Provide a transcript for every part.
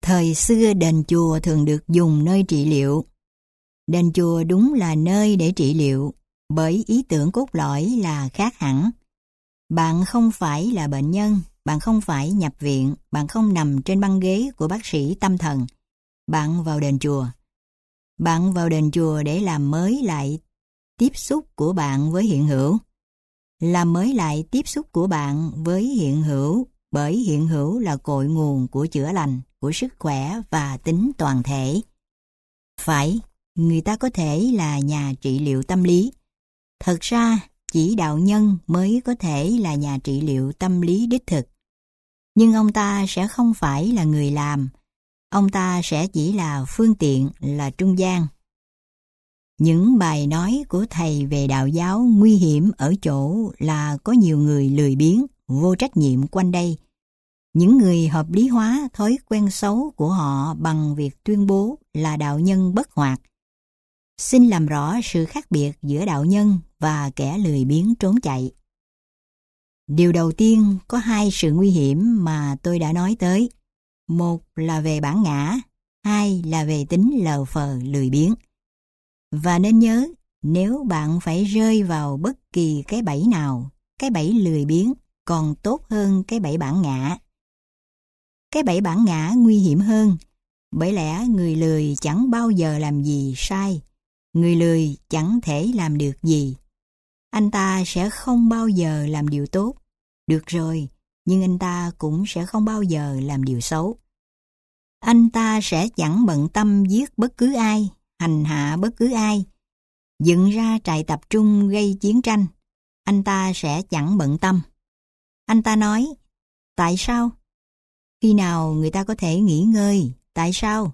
Thời xưa đền chùa thường được dùng nơi trị liệu. Đền chùa đúng là nơi để trị liệu, bởi ý tưởng cốt lõi là khác hẳn. Bạn không phải là bệnh nhân, bạn không phải nhập viện, bạn không nằm trên băng ghế của bác sĩ tâm thần. Bạn vào đền chùa. Bạn vào đền chùa để làm mới lại tiếp xúc của bạn với hiện hữu. Làm mới lại tiếp xúc của bạn với hiện hữu, bởi hiện hữu là cội nguồn của chữa lành, của sức khỏe và tính toàn thể. Phải, người ta có thể là nhà trị liệu tâm lý. Thật ra, chỉ đạo nhân mới có thể là nhà trị liệu tâm lý đích thực. Nhưng ông ta sẽ không phải là người làm, ông ta sẽ chỉ là phương tiện, là trung gian. Những bài nói của thầy về đạo giáo nguy hiểm ở chỗ là có nhiều người lười biếng, vô trách nhiệm quanh đây. Những người hợp lý hóa thói quen xấu của họ bằng việc tuyên bố là đạo nhân bất hoạt. Xin làm rõ sự khác biệt giữa đạo nhân và kẻ lười biếng trốn chạy. Điều đầu tiên, có hai sự nguy hiểm mà tôi đã nói tới. Một là về bản ngã, hai là về tính lờ phờ lười biếng. Và nên nhớ, nếu bạn phải rơi vào bất kỳ cái bẫy nào, cái bẫy lười biếng còn tốt hơn cái bẫy bản ngã. Cái bẫy bản ngã nguy hiểm hơn, bởi lẽ người lười chẳng bao giờ làm gì sai. Người lười chẳng thể làm được gì. Anh ta sẽ không bao giờ làm điều tốt. Được rồi, nhưng anh ta cũng sẽ không bao giờ làm điều xấu. Anh ta sẽ chẳng bận tâm giết bất cứ ai, hành hạ bất cứ ai, dựng ra trại tập trung gây chiến tranh. Anh ta sẽ chẳng bận tâm. Anh ta nói, tại sao? Khi nào người ta có thể nghỉ ngơi? Tại sao?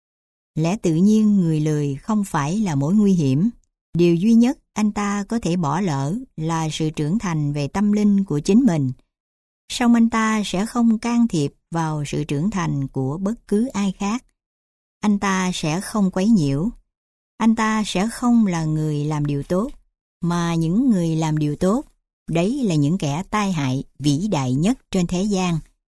Lẽ tự nhiên người lười không phải là mối nguy hiểm. Điều duy nhất anh ta có thể bỏ lỡ là sự trưởng thành về tâm linh của chính mình. Song anh ta sẽ không can thiệp vào sự trưởng thành của bất cứ ai khác. Anh ta sẽ không quấy nhiễu. Anh ta sẽ không là người làm điều tốt, mà những người làm điều tốt, đấy là những kẻ tai hại vĩ đại nhất trên thế gian.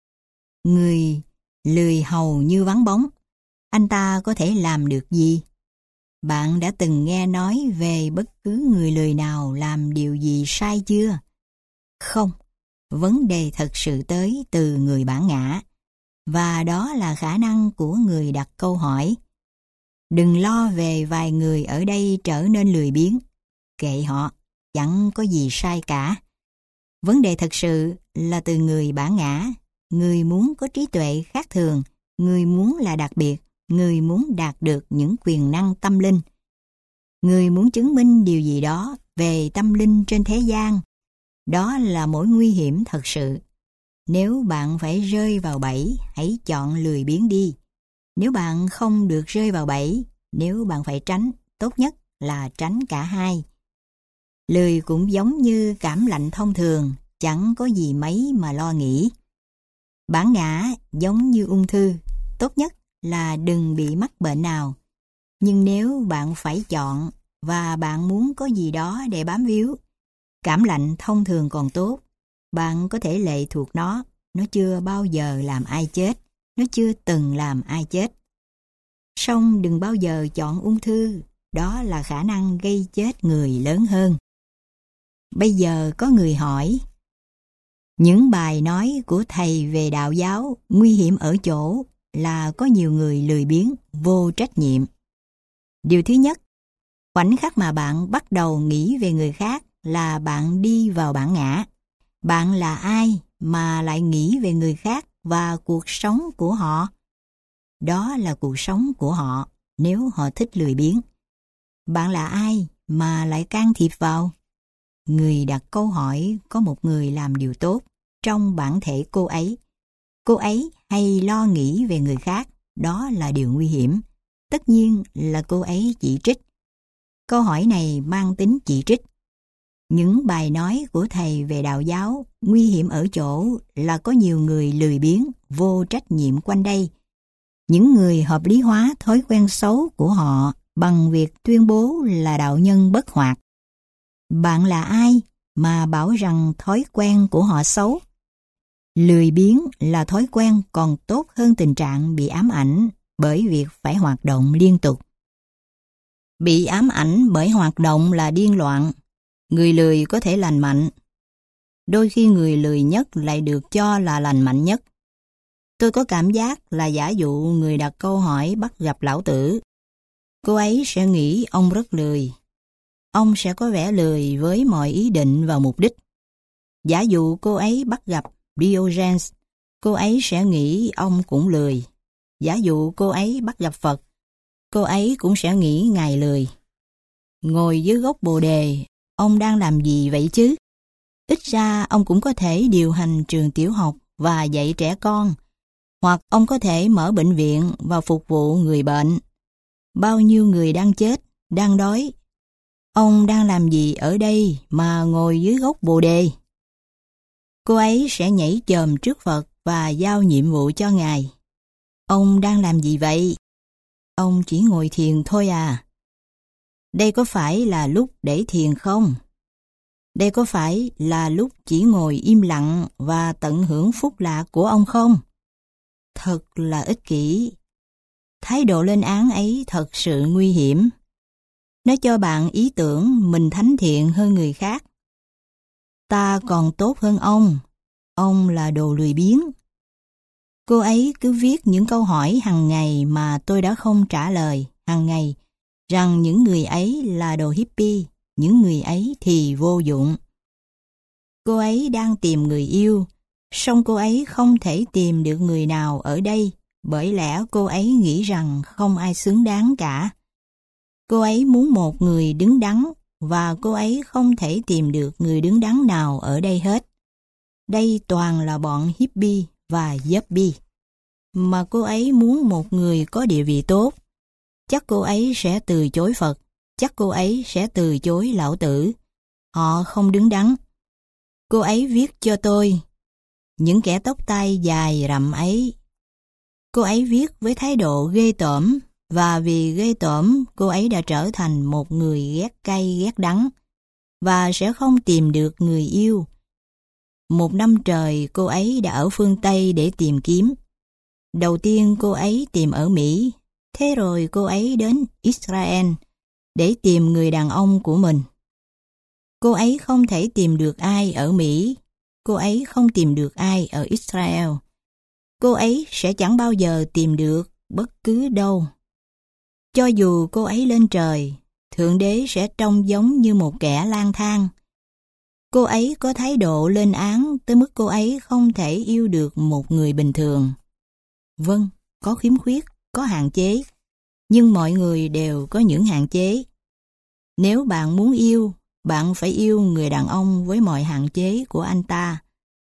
Người lười hầu như vắng bóng. Anh ta có thể làm được gì? Bạn đã từng nghe nói về bất cứ người lười nào làm điều gì sai chưa? Không, vấn đề thật sự tới từ người bản ngã, và đó là khả năng của người đặt câu hỏi. Đừng lo về vài người ở đây trở nên lười biếng. Kệ họ, chẳng có gì sai cả. Vấn đề thật sự là từ người bản ngã. Người muốn có trí tuệ khác thường, người muốn là đặc biệt, người muốn đạt được những quyền năng tâm linh. Người muốn chứng minh điều gì đó về tâm linh trên thế gian. Đó là mối nguy hiểm thật sự. Nếu bạn phải rơi vào bẫy, hãy chọn lười biếng đi. Nếu bạn không được rơi vào bẫy, nếu bạn phải tránh, tốt nhất là tránh cả hai. Lười cũng giống như cảm lạnh thông thường, chẳng có gì mấy mà lo nghĩ. Bản ngã giống như ung thư, tốt nhất là đừng bị mắc bệnh nào. Nhưng nếu bạn phải chọn và bạn muốn có gì đó để bám víu, cảm lạnh thông thường còn tốt. Bạn có thể lệ thuộc nó chưa bao giờ làm ai chết, nó chưa từng làm ai chết. Song đừng bao giờ chọn ung thư, đó là khả năng gây chết người lớn hơn. Bây giờ có người hỏi, những bài nói của thầy về đạo giáo nguy hiểm ở chỗ là có nhiều người lười biếng, vô trách nhiệm. Điều thứ nhất, khoảnh khắc mà bạn bắt đầu nghĩ về người khác là bạn đi vào bản ngã. Bạn là ai mà lại nghĩ về người khác và cuộc sống của họ? Đó là cuộc sống của họ nếu họ thích lười biếng. Bạn là ai mà lại can thiệp vào? Người đặt câu hỏi có một người làm điều tốt trong bản thể cô ấy. Cô ấy hay lo nghĩ về người khác, đó là điều nguy hiểm. Tất nhiên là cô ấy chỉ trích. Câu hỏi này mang tính chỉ trích. Những bài nói của thầy về đạo giáo nguy hiểm ở chỗ là có nhiều người lười biếng, vô trách nhiệm quanh đây. Những người hợp lý hóa thói quen xấu của họ bằng việc tuyên bố là đạo nhân bất hoạt. Bạn là ai mà bảo rằng thói quen của họ xấu? Lười biếng là thói quen còn tốt hơn tình trạng bị ám ảnh bởi việc phải hoạt động liên tục. Bị ám ảnh bởi hoạt động là điên loạn. Người lười có thể lành mạnh. Đôi khi người lười nhất lại được cho là lành mạnh nhất. Tôi có cảm giác là giả dụ người đặt câu hỏi bắt gặp Lão Tử. Cô ấy sẽ nghĩ ông rất lười. Ông sẽ có vẻ lười với mọi ý định và mục đích. Giả dụ cô ấy bắt gặp Diogenes, cô ấy sẽ nghĩ ông cũng lười. Giả dụ cô ấy bắt gặp Phật, cô ấy cũng sẽ nghĩ Ngài lười. Ngồi dưới gốc Bồ Đề, ông đang làm gì vậy chứ? Ít ra ông cũng có thể điều hành trường tiểu học và dạy trẻ con, hoặc ông có thể mở bệnh viện và phục vụ người bệnh. Bao nhiêu người đang chết, đang đói. Ông đang làm gì ở đây mà ngồi dưới gốc Bồ Đề? Cô ấy sẽ nhảy chồm trước Phật và giao nhiệm vụ cho Ngài. Ông đang làm gì vậy? Ông chỉ ngồi thiền thôi à? Đây có phải là lúc để thiền không? Đây có phải là lúc chỉ ngồi im lặng và tận hưởng phúc lạc của ông không? Thật là ích kỷ. Thái độ lên án ấy thật sự nguy hiểm. Nó cho bạn ý tưởng mình thánh thiện hơn người khác. Ta còn tốt hơn ông là đồ lười biếng. Cô ấy cứ viết những câu hỏi hàng ngày mà tôi đã không trả lời hàng ngày, rằng những người ấy là đồ hippie, những người ấy thì vô dụng. Cô ấy đang tìm người yêu, song cô ấy không thể tìm được người nào ở đây, bởi lẽ cô ấy nghĩ rằng không ai xứng đáng cả. Cô ấy muốn một người đứng đắn, và cô ấy không thể tìm được người đứng đắn nào ở đây hết. Đây toàn là bọn hippie và yuppie. Mà cô ấy muốn một người có địa vị tốt. Chắc cô ấy sẽ từ chối Phật, chắc cô ấy sẽ từ chối Lão Tử. Họ không đứng đắn. Cô ấy viết cho tôi, những kẻ tóc tai dài rậm ấy. Cô ấy viết với thái độ ghê tởm, và vì ghê tởm cô ấy đã trở thành một người ghét cay ghét đắng, và sẽ không tìm được người yêu. 1 năm trời cô ấy đã ở phương Tây để tìm kiếm. Đầu tiên cô ấy tìm ở Mỹ, thế rồi cô ấy đến Israel để tìm người đàn ông của mình. Cô ấy không thể tìm được ai ở Mỹ, cô ấy không tìm được ai ở Israel. Cô ấy sẽ chẳng bao giờ tìm được bất cứ đâu. Cho dù cô ấy lên trời, Thượng Đế sẽ trông giống như một kẻ lang thang. Cô ấy có thái độ lên án tới mức cô ấy không thể yêu được một người bình thường. Vâng, có khiếm khuyết, có hạn chế, nhưng mọi người đều có những hạn chế. Nếu bạn muốn yêu, bạn phải yêu người đàn ông với mọi hạn chế của anh ta.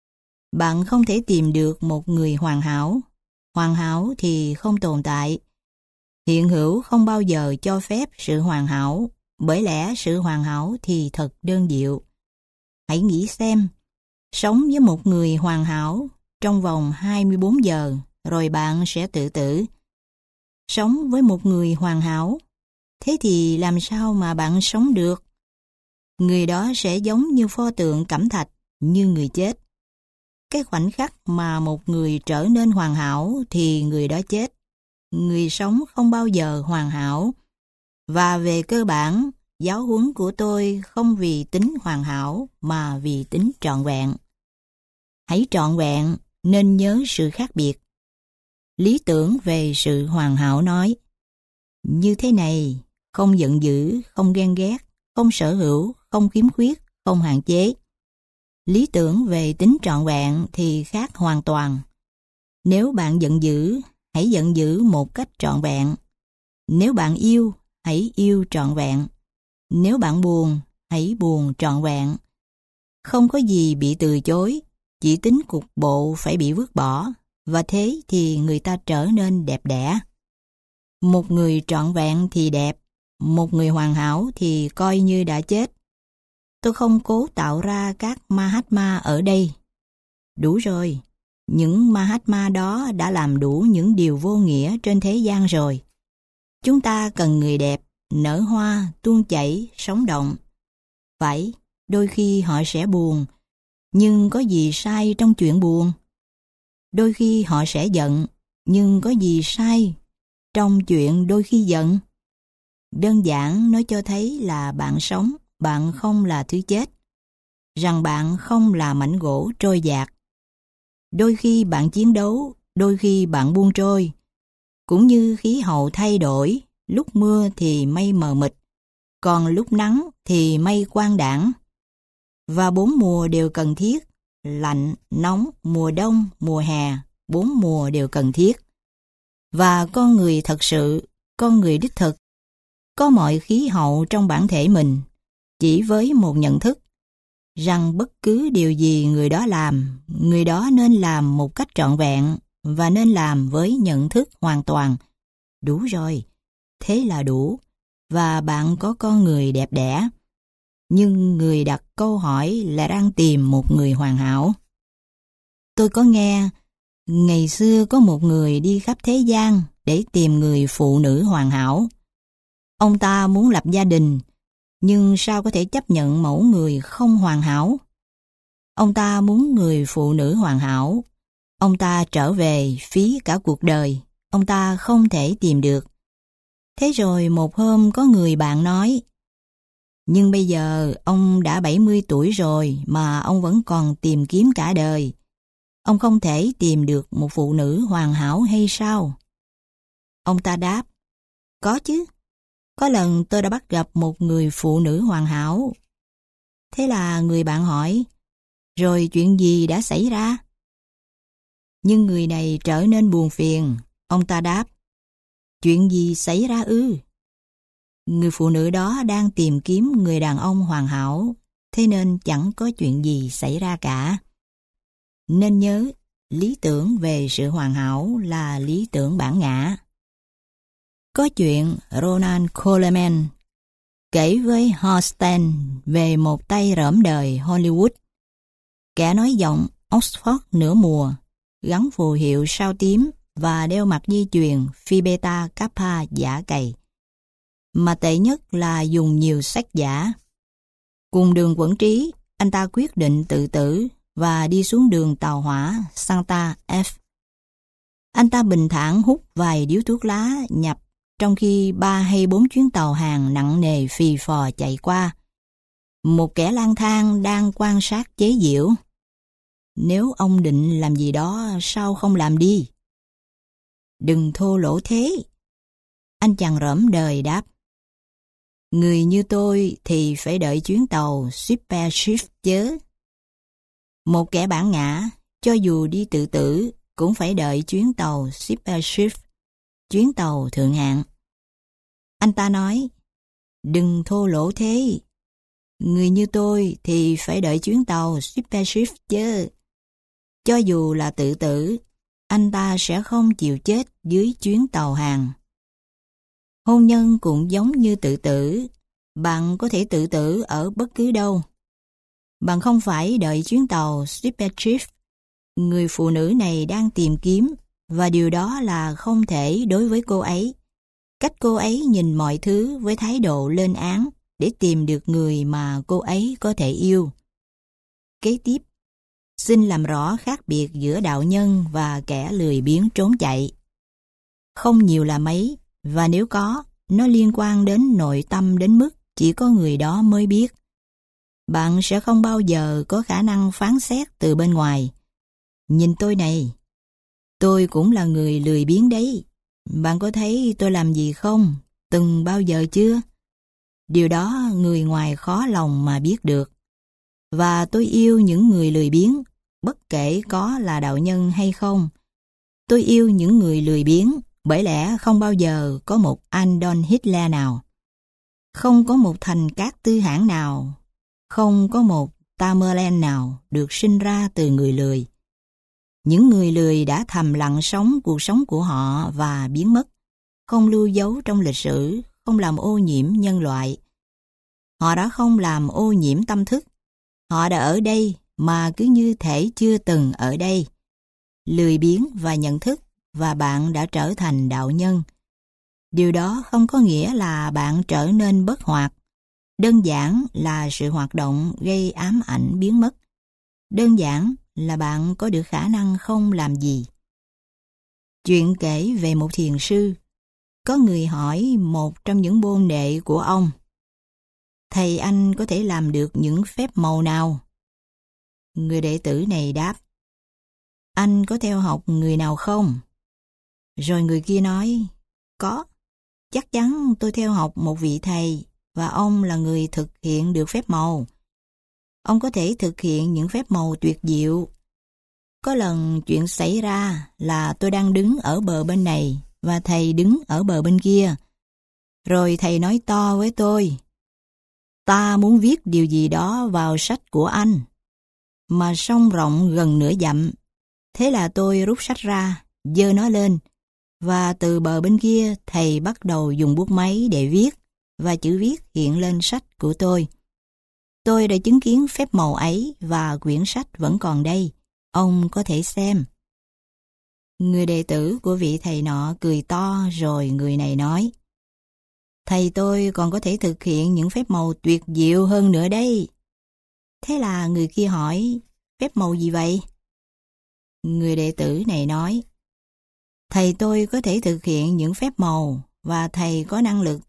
Bạn không thể tìm được một người hoàn hảo. Hoàn hảo thì không tồn tại. Hiện hữu không bao giờ cho phép sự hoàn hảo, bởi lẽ sự hoàn hảo thì thật đơn điệu. Hãy nghĩ xem, sống với một người hoàn hảo trong vòng 24 giờ, rồi bạn sẽ tự tử. Sống với một người hoàn hảo, thế thì làm sao mà bạn sống được? Người đó sẽ giống như pho tượng cẩm thạch, như người chết. Cái khoảnh khắc mà một người trở nên hoàn hảo thì người đó chết. Người sống không bao giờ hoàn hảo. Và về cơ bản, giáo huấn của tôi không vì tính hoàn hảo mà vì tính trọn vẹn. Hãy trọn vẹn nên nhớ sự khác biệt. Lý tưởng về sự hoàn hảo nói: như thế này, không giận dữ, không ghen ghét, không sở hữu, không khiếm khuyết, không hạn chế. Lý tưởng về tính trọn vẹn thì khác hoàn toàn. Nếu bạn giận dữ, hãy giận dữ một cách trọn vẹn. Nếu bạn yêu, hãy yêu trọn vẹn. Nếu bạn buồn, hãy buồn trọn vẹn. Không có gì bị từ chối, chỉ tính cục bộ phải bị vứt bỏ, và thế thì người ta trở nên đẹp đẽ. Một người trọn vẹn thì đẹp, một người hoàn hảo thì coi như đã chết. Tôi không cố tạo ra các Mahatma ở đây. Đủ rồi, những Mahatma đó đã làm đủ những điều vô nghĩa trên thế gian rồi. Chúng ta cần người đẹp, nở hoa, tuôn chảy, sống động. Phải, đôi khi họ sẽ buồn, nhưng có gì sai trong chuyện buồn? Đôi khi họ sẽ giận, nhưng có gì sai trong chuyện đôi khi giận? Đơn giản nó cho thấy là bạn sống, bạn không là thứ chết, rằng bạn không là mảnh gỗ trôi dạt. Đôi khi bạn chiến đấu, đôi khi bạn buông trôi, cũng như khí hậu thay đổi, lúc mưa thì mây mờ mịt, còn lúc nắng thì mây quang đãng. Và 4 mùa đều cần thiết, lạnh, nóng, mùa đông, mùa hè, 4 mùa đều cần thiết. Và con người thật sự, con người đích thực, có mọi khí hậu trong bản thể mình, chỉ với một nhận thức, rằng bất cứ điều gì người đó làm, người đó nên làm một cách trọn vẹn và nên làm với nhận thức hoàn toàn. Đủ rồi, thế là đủ, và bạn có con người đẹp đẽ. Nhưng người đặt câu hỏi là đang tìm một người hoàn hảo. Tôi có nghe, ngày xưa có một người đi khắp thế gian để tìm người phụ nữ hoàn hảo. Ông ta muốn lập gia đình, nhưng sao có thể chấp nhận mẫu người không hoàn hảo? Ông ta muốn người phụ nữ hoàn hảo. Ông ta trở về phí cả cuộc đời, ông ta không thể tìm được. Thế rồi một hôm có người bạn nói, nhưng bây giờ ông đã 70 tuổi rồi mà ông vẫn còn tìm kiếm cả đời. Ông không thể tìm được một phụ nữ hoàn hảo hay sao? Ông ta đáp, có chứ. Có lần tôi đã bắt gặp một người phụ nữ hoàn hảo. Thế là người bạn hỏi, rồi chuyện gì đã xảy ra? Nhưng người này trở nên buồn phiền. Ông ta đáp, chuyện gì xảy ra ư? Người phụ nữ đó đang tìm kiếm người đàn ông hoàn hảo, thế nên chẳng có chuyện gì xảy ra cả. Nên nhớ, lý tưởng về sự hoàn hảo là lý tưởng bản ngã. Có chuyện Ronald Coleman kể với Huston về một tay rỡm đời Hollywood. Kẻ nói giọng Oxford nửa mùa, gắn phù hiệu sao tím và đeo mặt dây chuyền Phi Beta Kappa giả cày. Mà tệ nhất là dùng nhiều sách giả. Cùng đường quẫn trí, anh ta quyết định tự tử và đi xuống đường tàu hỏa Santa F. Anh ta bình thản hút vài điếu thuốc lá nhập, trong khi 3 hay 4 chuyến tàu hàng nặng nề phì phò chạy qua. Một kẻ lang thang đang quan sát chế giễu. Nếu ông định làm gì đó, sao không làm đi? Đừng thô lỗ thế. Anh chàng rỡm đời đáp. Người như tôi thì phải đợi chuyến tàu Super Shift chớ. Một kẻ bản ngã, cho dù đi tự tử, cũng phải đợi chuyến tàu Super Shift, chuyến tàu thượng hạng. Anh ta nói, đừng thô lỗ thế. Người như tôi thì phải đợi chuyến tàu Super Shift chứ. Cho dù là tự tử, anh ta sẽ không chịu chết dưới chuyến tàu hàng. Hôn nhân cũng giống như tự tử. Bạn có thể tự tử ở bất cứ đâu. Bạn không phải đợi chuyến tàu Super Shift. Người phụ nữ này đang tìm kiếm, và điều đó là không thể đối với cô ấy. Cách cô ấy nhìn mọi thứ với thái độ lên án để tìm được người mà cô ấy có thể yêu. Kế tiếp, xin làm rõ khác biệt giữa đạo nhân và kẻ lười biếng trốn chạy. Không nhiều là mấy, và nếu có, nó liên quan đến nội tâm đến mức chỉ có người đó mới biết. Bạn sẽ không bao giờ có khả năng phán xét từ bên ngoài. Nhìn tôi này, tôi cũng là người lười biếng đấy. Bạn có thấy tôi làm gì không? Từng bao giờ chưa? Điều đó người ngoài khó lòng mà biết được. Và tôi yêu những người lười biếng, bất kể có là đạo nhân hay không. Tôi yêu những người lười biếng, bởi lẽ không bao giờ có một Adolf Hitler nào, không có một Thành Cát Tư Hãn nào, không có một Tamerlan nào được sinh ra từ người lười. Những người lười đã thầm lặng sống cuộc sống của họ và biến mất, không lưu dấu trong lịch sử, không làm ô nhiễm nhân loại. Họ đã không làm ô nhiễm tâm thức. Họ đã ở đây mà cứ như thể chưa từng ở đây. Lười biếng và nhận thức, và bạn đã trở thành đạo nhân. Điều đó không có nghĩa là bạn trở nên bất hoạt. Đơn giản là sự hoạt động gây ám ảnh biến mất. Đơn giản là bạn có được khả năng không làm gì. Chuyện kể về một thiền sư. Có người hỏi một trong những môn đệ của ông: "Thầy anh có thể làm được những phép màu nào?" Người đệ tử này đáp: "Anh có theo học người nào không?" Rồi người kia nói: "Có, chắc chắn tôi theo học một vị thầy, và ông là người thực hiện được phép màu. Ông có thể thực hiện những phép màu tuyệt diệu. Có lần chuyện xảy ra là tôi đang đứng ở bờ bên này và thầy đứng ở bờ bên kia. Rồi thầy nói to với tôi: 'Ta muốn viết điều gì đó vào sách của anh.' Mà sông rộng gần nửa dặm. Thế là tôi rút sách ra, giơ nó lên, và từ bờ bên kia thầy bắt đầu dùng bút máy để viết, và chữ viết hiện lên sách của tôi. Tôi đã chứng kiến phép màu ấy và quyển sách vẫn còn đây. Ông có thể xem." Người đệ tử của vị thầy nọ cười to, rồi người này nói: "Thầy tôi còn có thể thực hiện những phép màu tuyệt diệu hơn nữa đấy." Thế là người kia hỏi: "Phép màu gì vậy?" Người đệ tử này nói: "Thầy tôi có thể thực hiện những phép màu, và thầy có năng lực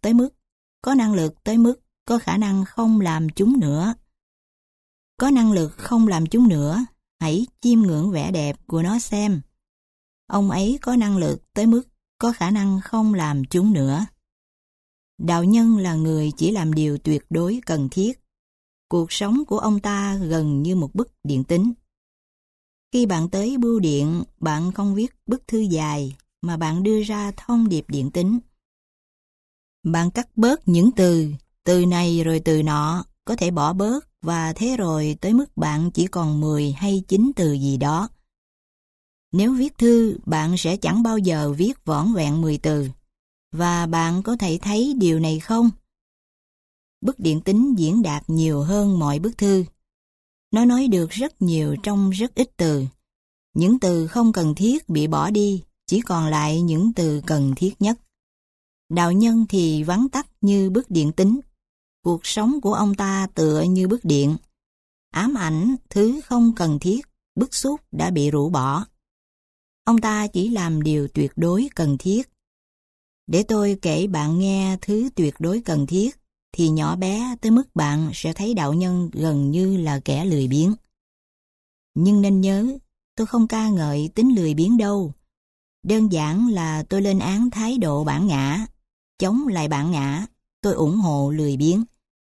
tới mức có khả năng không làm chúng nữa. Có năng lực không làm chúng nữa, hãy chiêm ngưỡng vẻ đẹp của nó xem. Ông ấy có năng lực tới mức có khả năng không làm chúng nữa." Đạo nhân là người chỉ làm điều tuyệt đối cần thiết. Cuộc sống của ông ta gần như một bức điện tín. Khi bạn tới bưu điện, bạn không viết bức thư dài, mà bạn đưa ra thông điệp điện tín. Bạn cắt bớt những từ này rồi từ nọ, có thể bỏ bớt, và thế rồi tới mức bạn chỉ còn 10 hay 9 từ gì đó. Nếu viết thư, bạn sẽ chẳng bao giờ viết vỏn vẹn 10 từ. Và bạn có thể thấy điều này không? Bức điện tín diễn đạt nhiều hơn mọi bức thư. Nó nói được rất nhiều trong rất ít từ. Những từ không cần thiết bị bỏ đi, chỉ còn lại những từ cần thiết nhất. Đạo nhân thì vắn tắt như bức điện tín. Cuộc sống của ông ta tựa như bức điện. Ám ảnh, thứ không cần thiết, bức xúc đã bị rũ bỏ. Ông ta chỉ làm điều tuyệt đối cần thiết. Để tôi kể bạn nghe thứ tuyệt đối cần thiết, thì nhỏ bé tới mức bạn sẽ thấy đạo nhân gần như là kẻ lười biếng. Nhưng nên nhớ, tôi không ca ngợi tính lười biếng đâu. Đơn giản là tôi lên án thái độ bản ngã. Chống lại bản ngã, tôi ủng hộ lười biếng.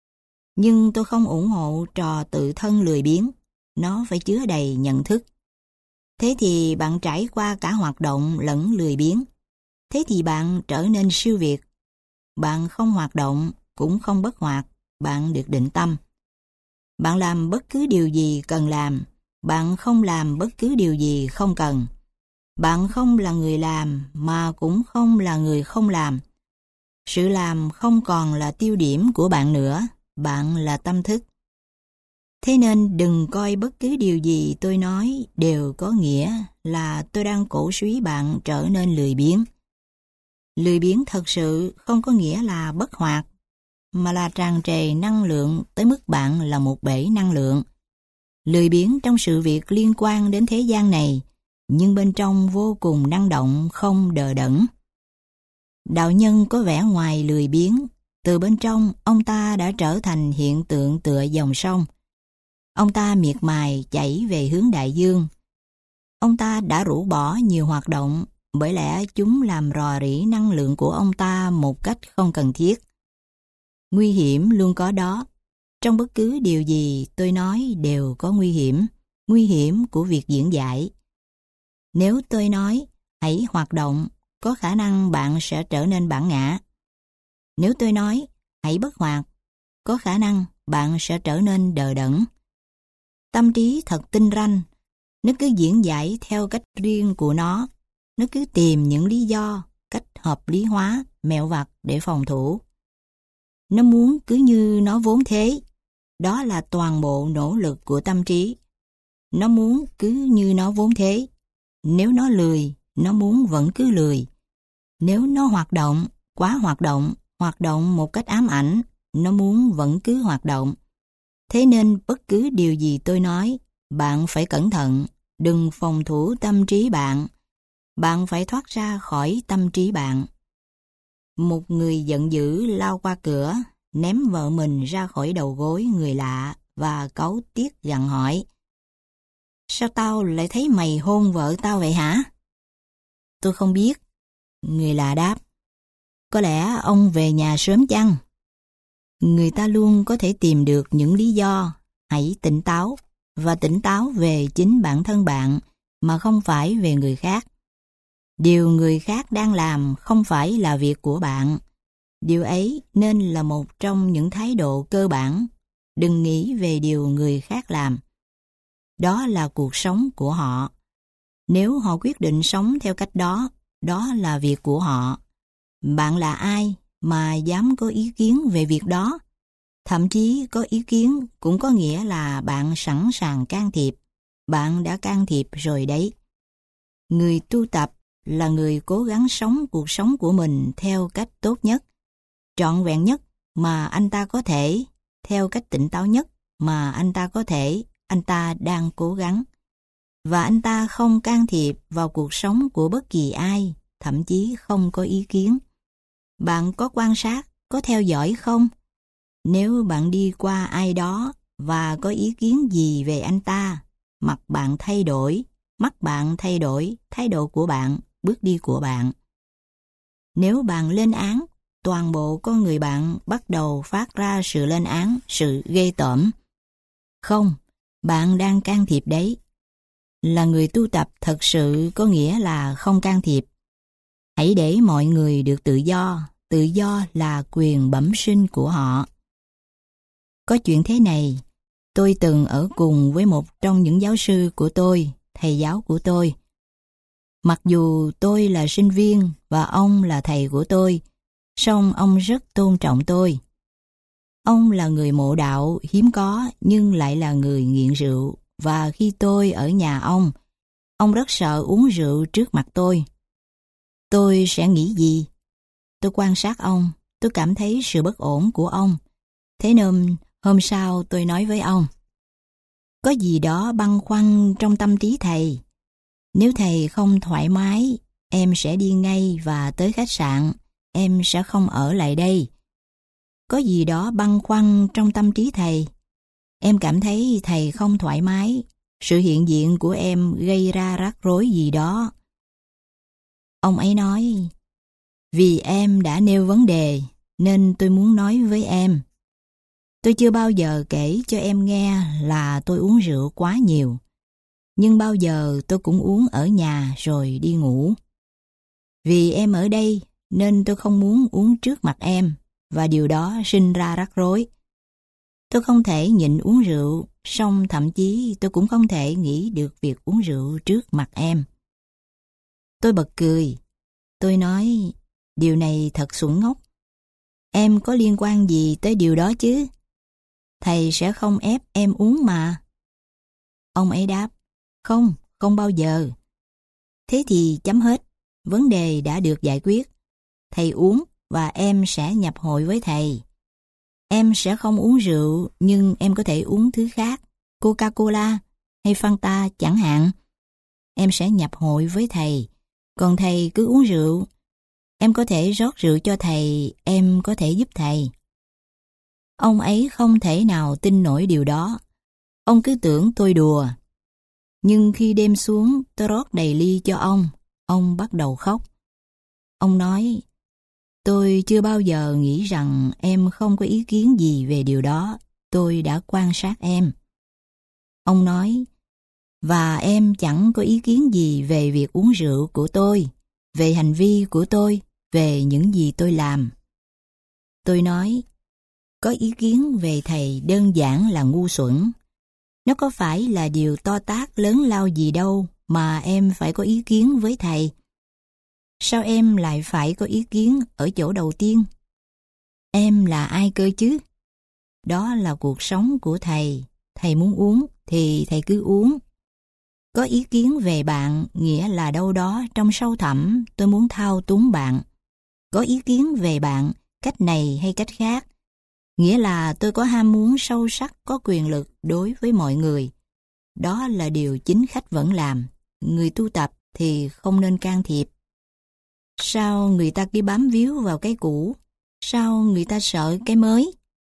Nhưng tôi không ủng hộ trò tự thân lười biếng. Nó phải chứa đầy nhận thức. Thế thì bạn trải qua cả hoạt động lẫn lười biếng. Thế thì bạn trở nên siêu việt. Bạn không hoạt động, cũng không bất hoạt, bạn được định tâm. Bạn làm bất cứ điều gì cần làm, bạn không làm bất cứ điều gì không cần. Bạn không là người làm, mà cũng không là người không làm. Sự làm không còn là tiêu điểm của bạn nữa, bạn là tâm thức. Thế nên đừng coi bất cứ điều gì tôi nói đều có nghĩa là tôi đang cổ suý bạn trở nên lười biếng. Lười biếng thật sự không có nghĩa là bất hoạt, mà là tràn trề năng lượng tới mức bạn là một bể năng lượng. Lười biếng trong sự việc liên quan đến thế gian này, nhưng bên trong vô cùng năng động, không đờ đẫn. Đạo nhân có vẻ ngoài lười biếng, từ bên trong ông ta đã trở thành hiện tượng tựa dòng sông. Ông ta miệt mài chảy về hướng đại dương. Ông ta đã rũ bỏ nhiều hoạt động, bởi lẽ chúng làm rò rỉ năng lượng của ông ta một cách không cần thiết. Nguy hiểm luôn có đó. Trong bất cứ điều gì tôi nói đều có nguy hiểm của việc diễn giải. Nếu tôi nói, hãy hoạt động, có khả năng bạn sẽ trở nên bản ngã. Nếu tôi nói, hãy bất hoạt, có khả năng bạn sẽ trở nên đờ đẫn. Tâm trí thật tinh ranh, nó cứ diễn giải theo cách riêng của nó. Nó cứ tìm những lý do, cách hợp lý hóa, mẹo vặt để phòng thủ. Nó muốn cứ như nó vốn thế. Đó là toàn bộ nỗ lực của tâm trí. Nó muốn cứ như nó vốn thế. Nếu nó lười, nó muốn vẫn cứ lười. Nếu nó quá hoạt động một cách ám ảnh, nó muốn vẫn cứ hoạt động. Thế nên bất cứ điều gì tôi nói Bạn phải cẩn thận, đừng phòng thủ tâm trí bạn. Bạn phải thoát ra khỏi tâm trí bạn. Một người giận dữ lao qua cửa, ném vợ mình ra khỏi đầu gối người lạ và cáu tiết gằn hỏi: "Sao tao lại thấy mày hôn vợ tao vậy hả?" "Tôi không biết," người lạ đáp. "Có lẽ ông về nhà sớm chăng?" Người ta luôn có thể tìm được những lý do. Hãy tỉnh táo, và tỉnh táo về chính bản thân bạn mà không phải về người khác. Điều người khác đang làm không phải là việc của bạn. Điều ấy nên là một trong những thái độ cơ bản. Đừng nghĩ về điều người khác làm. Đó là cuộc sống của họ. Nếu họ quyết định sống theo cách đó, đó là việc của họ. Bạn là ai mà dám có ý kiến về việc đó? Thậm chí có ý kiến cũng có nghĩa là bạn sẵn sàng can thiệp. Bạn đã can thiệp rồi đấy. Người tu tập là người cố gắng sống cuộc sống của mình theo cách tốt nhất, trọn vẹn nhất mà anh ta có thể, theo cách tỉnh táo nhất mà anh ta có thể. Anh ta đang cố gắng. Và anh ta không can thiệp vào cuộc sống của bất kỳ ai, thậm chí không có ý kiến. Bạn có quan sát, có theo dõi không? Nếu bạn đi qua ai đó và có ý kiến gì về anh ta, mặt bạn thay đổi, mắt bạn thay đổi, thái độ của bạn, bước đi của bạn. Nếu bạn lên án, toàn bộ con người bạn bắt đầu phát ra sự lên án, sự ghê tởm. Không, bạn đang can thiệp đấy. Là người tu tập thật sự có nghĩa là không can thiệp. Hãy để mọi người được tự do là quyền bẩm sinh của họ. Có chuyện thế này, tôi từng ở cùng với một trong những giáo sư của tôi, thầy giáo của tôi. Mặc dù tôi là sinh viên và ông là thầy của tôi, song ông rất tôn trọng tôi. Ông là người mộ đạo hiếm có nhưng lại là người nghiện rượu, và khi tôi ở nhà ông rất sợ uống rượu trước mặt tôi. Tôi sẽ nghĩ gì? Tôi quan sát ông, tôi cảm thấy sự bất ổn của ông. Thế nên hôm sau tôi nói với ông: "Có gì đó băn khoăn trong tâm trí thầy. Nếu thầy không thoải mái, em sẽ đi ngay và tới khách sạn, em sẽ không ở lại đây. Có gì đó băn khoăn trong tâm trí thầy. Em cảm thấy thầy không thoải mái, sự hiện diện của em gây ra rắc rối gì đó." Ông ấy nói: "Vì em đã nêu vấn đề, nên tôi muốn nói với em. Tôi chưa bao giờ kể cho em nghe là tôi uống rượu quá nhiều, nhưng bao giờ tôi cũng uống ở nhà rồi đi ngủ. Vì em ở đây nên tôi không muốn uống trước mặt em, và điều đó sinh ra rắc rối. Tôi không thể nhịn uống rượu, song thậm chí tôi cũng không thể nghĩ được việc uống rượu trước mặt em." Tôi bật cười. Tôi nói: "Điều này thật xuẩn ngốc. Em có liên quan gì tới điều đó chứ? Thầy sẽ không ép em uống mà." Ông ấy đáp: "Không, không bao giờ." "Thế thì chấm hết, vấn đề đã được giải quyết. Thầy uống và em sẽ nhập hội với thầy. Em sẽ không uống rượu, nhưng em có thể uống thứ khác, Coca-Cola hay Fanta chẳng hạn. Em sẽ nhập hội với thầy, còn thầy cứ uống rượu. Em có thể rót rượu cho thầy, em có thể giúp thầy." Ông ấy không thể nào tin nổi điều đó. Ông cứ tưởng tôi đùa. Nhưng khi đêm xuống, tôi rót đầy ly cho ông bắt đầu khóc. Ông nói: "Tôi chưa bao giờ nghĩ rằng em không có ý kiến gì về điều đó. Tôi đã quan sát em." Ông nói: "Và em chẳng có ý kiến gì về việc uống rượu của tôi, về hành vi của tôi, về những gì tôi làm." Tôi nói: "Có ý kiến về thầy đơn giản là ngu xuẩn. Nó có phải là điều to tát lớn lao gì đâu mà em phải có ý kiến với thầy. Sao em lại phải có ý kiến ở chỗ đầu tiên? Em là ai cơ chứ? Đó là cuộc sống của thầy. Thầy muốn uống thì thầy cứ uống. Có ý kiến về bạn nghĩa là đâu đó trong sâu thẳm tôi muốn thao túng bạn. Có ý kiến về bạn, cách này hay cách khác, nghĩa là tôi có ham muốn sâu sắc có quyền lực đối với mọi người. đó là điều chính khách vẫn làm. Người tu tập thì không nên can thiệp. Sao người ta cứ bám víu vào cái cũ? Sao người ta sợ cái mới?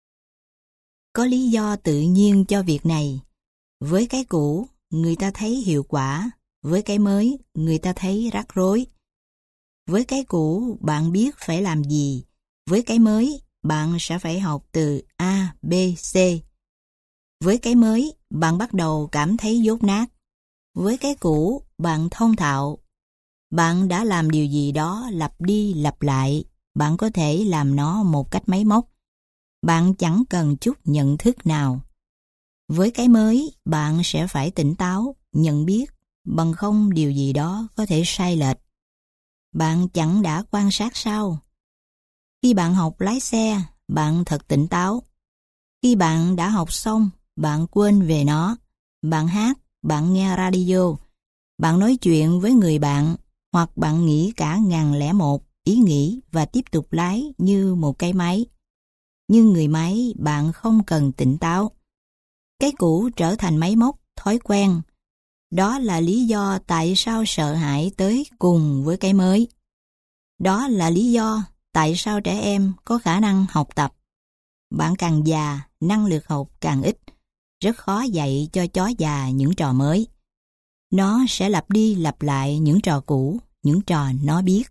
Có lý do tự nhiên cho việc này. Với cái cũ, người ta thấy hiệu quả. Với cái mới, người ta thấy rắc rối. Với cái cũ, bạn biết phải làm gì. Với cái mới, bạn sẽ phải học từ A, B, C. Với cái mới, bạn bắt đầu cảm thấy dốt nát. Với cái cũ, bạn thông thạo. Bạn đã làm điều gì đó lặp đi lặp lại. Bạn có thể làm nó một cách máy móc. Bạn chẳng cần chút nhận thức nào. Với cái mới, bạn sẽ phải tỉnh táo, nhận biết, bằng không điều gì đó có thể sai lệch. Bạn chẳng đã quan sát sao? Khi bạn học lái xe, bạn thật tỉnh táo. Khi bạn đã học xong, bạn quên về nó. Bạn hát, bạn nghe radio, bạn nói chuyện với người bạn, hoặc bạn nghĩ cả 1001 ý nghĩ và tiếp tục lái như một cái máy. Nhưng người máy bạn không cần tỉnh táo. Cái cũ trở thành máy móc, thói quen. Đó là lý do tại sao sợ hãi tới cùng với cái mới. Đó là lý do tại sao trẻ em có khả năng học tập. Bạn càng già, năng lực học càng ít. Rất khó dạy cho chó già những trò mới. Nó sẽ lặp đi lặp lại những trò cũ, những trò nó biết.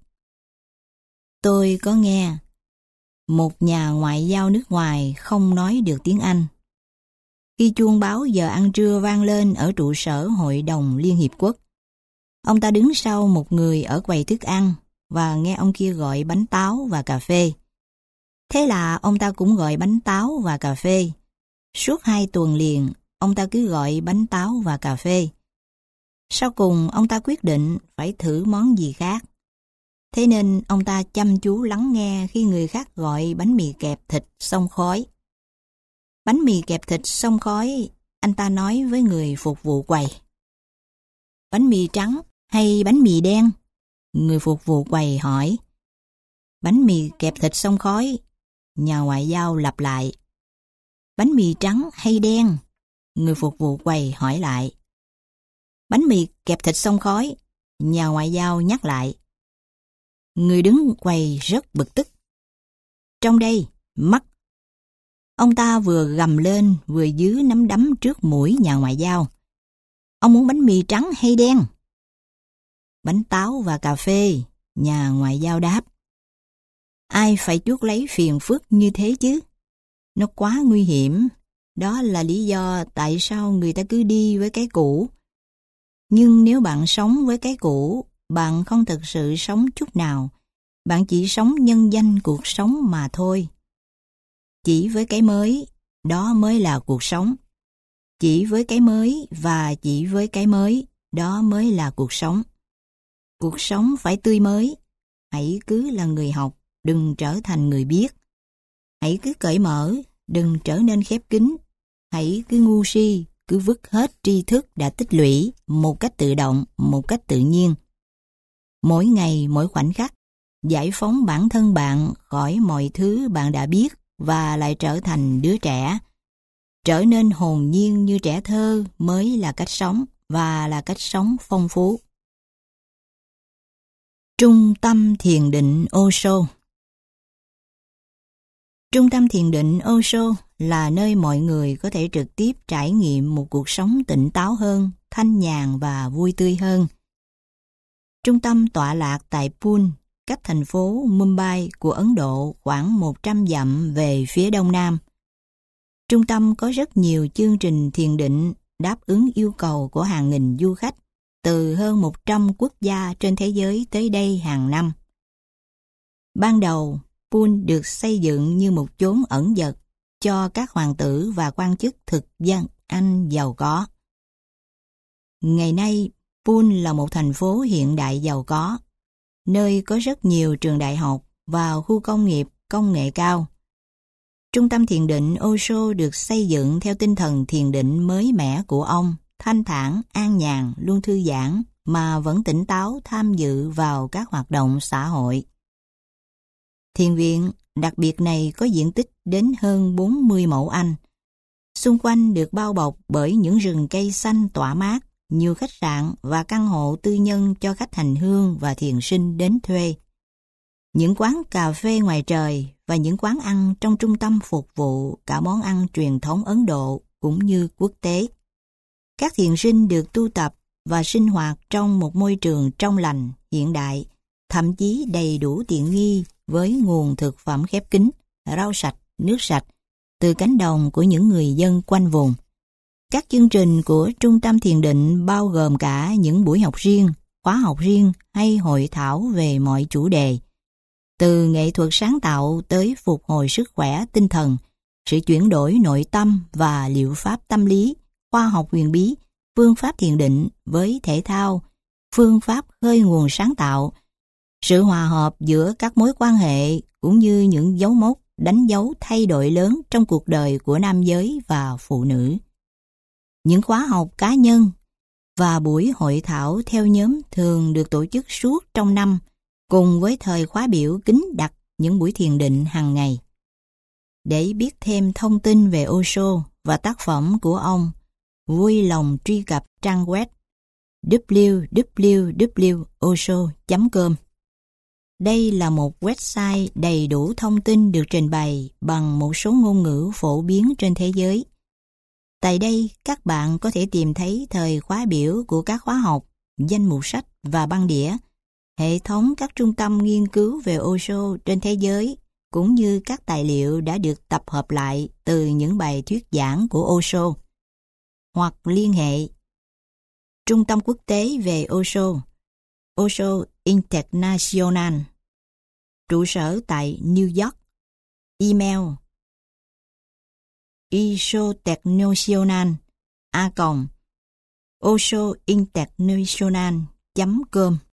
Tôi có nghe một nhà ngoại giao nước ngoài không nói được tiếng Anh. Khi chuông báo giờ ăn trưa vang lên ở trụ sở Hội đồng Liên Hiệp Quốc, ông ta đứng sau một người ở quầy thức ăn và nghe ông kia gọi bánh táo và cà phê. Thế là ông ta cũng gọi bánh táo và cà phê. Suốt 2 tuần liền, ông ta cứ gọi bánh táo và cà phê. Sau cùng, ông ta quyết định phải thử món gì khác. Thế nên, ông ta chăm chú lắng nghe khi người khác gọi bánh mì kẹp thịt xông khói. Bánh mì kẹp thịt xông khói, anh ta nói với người phục vụ quầy. Bánh mì trắng hay bánh mì đen? Người phục vụ quầy hỏi. Bánh mì kẹp thịt xông khói, nhà ngoại giao lặp lại. Bánh mì trắng hay đen? Người phục vụ quầy hỏi lại. Bánh mì kẹp thịt xông khói, nhà ngoại giao nhắc lại. Người đứng quầy rất bực tức. Trong đây, mắt. Ông ta vừa gầm lên vừa giữ nắm đấm trước mũi nhà ngoại giao. Ông muốn bánh mì trắng hay đen? Bánh táo và cà phê, nhà ngoại giao đáp. Ai phải chuốc lấy phiền phức như thế chứ? Nó quá nguy hiểm. Đó là lý do tại sao người ta cứ đi với cái cũ. Nhưng nếu bạn sống với cái cũ, bạn không thực sự sống chút nào. Bạn chỉ sống nhân danh cuộc sống mà thôi. Chỉ với cái mới, đó mới là cuộc sống. Chỉ với cái mới và chỉ với cái mới, đó mới là cuộc sống. Cuộc sống phải tươi mới. Hãy cứ là người học, đừng trở thành người biết. Hãy cứ cởi mở, đừng trở nên khép kín. Hãy cứ ngu si, cứ vứt hết tri thức đã tích lũy một cách tự động, một cách tự nhiên. Mỗi ngày, mỗi khoảnh khắc, giải phóng bản thân bạn khỏi mọi thứ bạn đã biết và lại trở thành đứa trẻ. Trở nên hồn nhiên như trẻ thơ mới là cách sống và là cách sống phong phú. Trung tâm thiền định Osho. Trung tâm thiền định Osho là nơi mọi người có thể trực tiếp trải nghiệm một cuộc sống tỉnh táo hơn, thanh nhàn và vui tươi hơn. Trung tâm tọa lạc tại Pune, cách thành phố Mumbai của Ấn Độ khoảng 100 dặm về phía đông nam. Trung tâm có rất nhiều chương trình thiền định đáp ứng yêu cầu của hàng nghìn du khách từ hơn 100 quốc gia trên thế giới tới đây hàng năm. Ban đầu, Pune được xây dựng như một chốn ẩn dật cho các hoàng tử và quan chức thực dân Anh giàu có. Ngày nay, Pune là một thành phố hiện đại giàu có, nơi có rất nhiều trường đại học và khu công nghiệp công nghệ cao. Trung tâm thiền định Osho được xây dựng theo tinh thần thiền định mới mẻ của ông, thanh thản, an nhàn, luôn thư giãn mà vẫn tỉnh táo tham dự vào các hoạt động xã hội. Thiền viện đặc biệt này có diện tích đến hơn 40 mẫu Anh. Xung quanh được bao bọc bởi những rừng cây xanh tỏa mát, nhiều khách sạn và căn hộ tư nhân cho khách hành hương và thiền sinh đến thuê. Những quán cà phê ngoài trời và những quán ăn trong trung tâm phục vụ cả món ăn truyền thống Ấn Độ cũng như quốc tế. Các thiền sinh được tu tập và sinh hoạt trong một môi trường trong lành, hiện đại, thậm chí đầy đủ tiện nghi với nguồn thực phẩm khép kín, rau sạch, nước sạch, từ cánh đồng của những người dân quanh vùng. Các chương trình của Trung tâm Thiền định bao gồm cả những buổi học riêng, khóa học riêng hay hội thảo về mọi chủ đề. Từ nghệ thuật sáng tạo tới phục hồi sức khỏe tinh thần, sự chuyển đổi nội tâm và liệu pháp tâm lý, khoa học huyền bí, phương pháp thiền định với thể thao, phương pháp khơi nguồn sáng tạo, sự hòa hợp giữa các mối quan hệ cũng như những dấu mốc đánh dấu thay đổi lớn trong cuộc đời của nam giới và phụ nữ. Những khóa học cá nhân và buổi hội thảo theo nhóm thường được tổ chức suốt trong năm, cùng với thời khóa biểu kín đặt những buổi thiền định hàng ngày. Để biết thêm thông tin về Osho và tác phẩm của ông, vui lòng truy cập trang web www.osho.com. Đây là một website đầy đủ thông tin được trình bày bằng một số ngôn ngữ phổ biến trên thế giới. Tại đây, các bạn có thể tìm thấy thời khóa biểu của các khóa học, danh mục sách và băng đĩa, hệ thống các trung tâm nghiên cứu về Osho trên thế giới, cũng như các tài liệu đã được tập hợp lại từ những bài thuyết giảng của Osho. Hoặc liên hệ Trung tâm quốc tế về Osho, Osho International, trụ sở tại New York, email isotechnational@oshointernational.com.